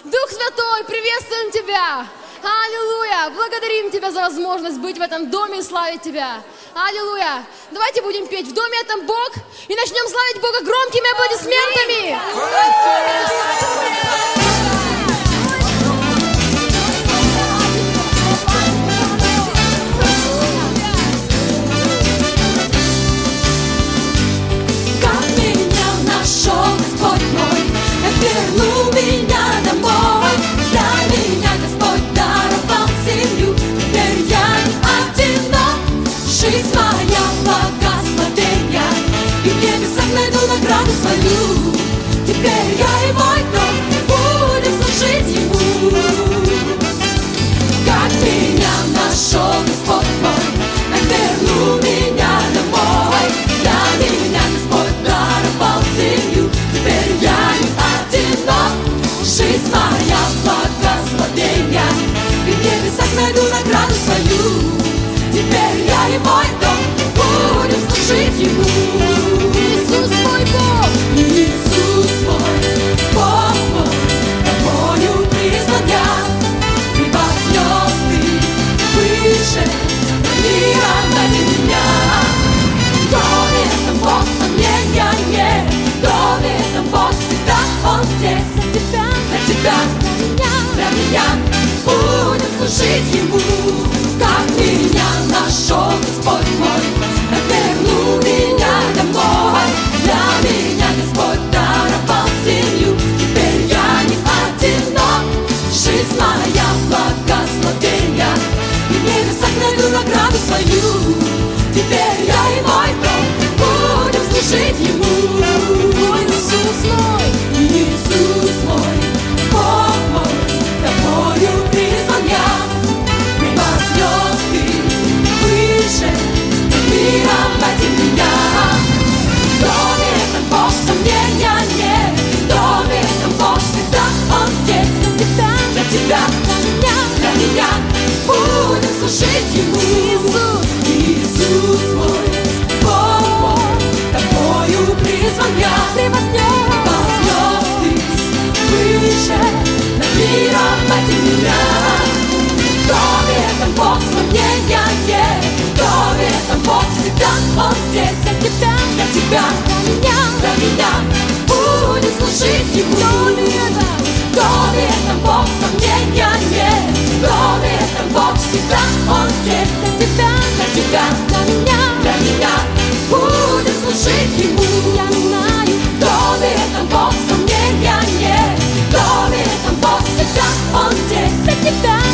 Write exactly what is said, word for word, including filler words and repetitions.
Дух Святой, приветствуем Тебя! Аллилуйя! Благодарим Тебя за возможность быть в этом доме и славить Тебя. Аллилуйя! Давайте будем петь «В доме этом Бог» и начнем славить Бога громкими аплодисментами! Как меня нашел Господь мой, как вернул меня домой. Для меня Господь даровал семью, теперь я не одинок. Жизнь моя благословенья, и в небесах найду награду свою. Теперь я и мой дом будем служить Ему. Как меня нашел Господь мой, как вернул меня домой. Для меня Господь даровал семью, теперь я не одинок. Жизнь моя благословенья, и в небесах найду награду свою. Теперь я и мой дом будем служить Ему. Иисус мой Бог! Иисус мой, Бог мой, тобою призван я. Превознес Ты выше мира ради меня. В доме этом Бог сомнения нет, в доме этом Бог всегда, Он здесь. Для тебя, для меня будем служить Ему. Как меня нашел Господь мой, как вернул меня домой. Для меня Господь даровал семью, теперь я не одинок. Жизнь моя благословенья, и в небесах найду награду свою. Теперь я и мой дом будем служить Ему. О, Иисус мой! Иисус мой, Бог мой, тобою призван я. Превознес Ты выше мира ради меня. В доме этом Бог сомнения нет, в доме этом Бог всегда, Он здесь. Для тебя, для меня будем служить Ему. Иисус! Иисус мой, Бог мой, тобою призван я. Вознес Ты выше над миром ради меня. В доме этом Бог сомнения нет, в доме этом Бог всегда, Он здесь. Для тебя, для меня будем служить Ему. В доме этом Бог сомнения нет, в доме этом Бог всегда, Он здесь. Для тебя, для меня будем служить Ему. В доме этом Бог сомнения нет, в доме этом Бог всегда, Он здесь.